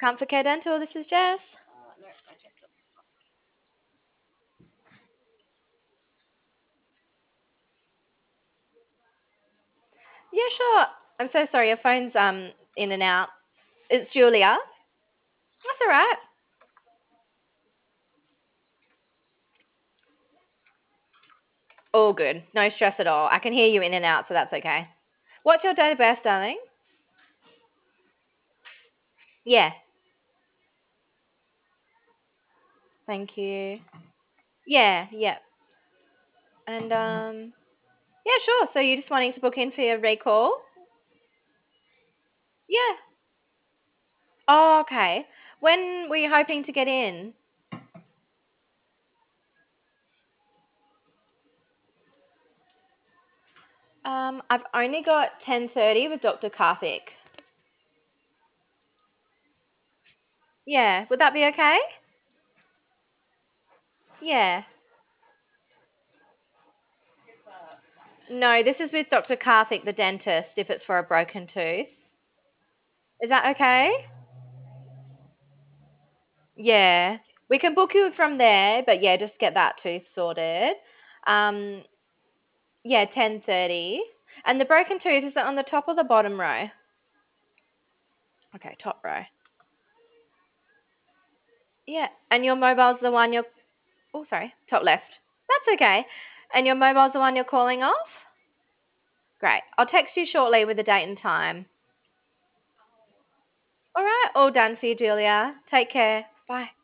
Comfort Care Dental, this is Jess. Yeah, sure. I'm so sorry, your phone's in and out. It's Julia. That's all right. All good. No stress at all. I can hear you in and out, so that's okay. What's your date of birth, darling? Yeah. Thank you. Yeah, yeah. And yeah, sure. So you're just wanting to book in for your recall? Yeah. Oh, okay. When were you hoping to get in? I've only got 10:30 with Dr. Karthik. Yeah, would that be okay? Yeah. No, this is with Dr. Karthik, the dentist, if it's for a broken tooth. Is that okay? Yeah. We can book you from there, but yeah, just get that tooth sorted. Um, yeah, 10:30. And the broken tooth, is it on the top or the bottom row? Okay, top row. Yeah. And your mobile's the one you're oh sorry, top left. That's okay. And your mobile's the one you're calling off? Great. I'll text you shortly with the date and time. All right, all done for you, Julia. Take care. Bye.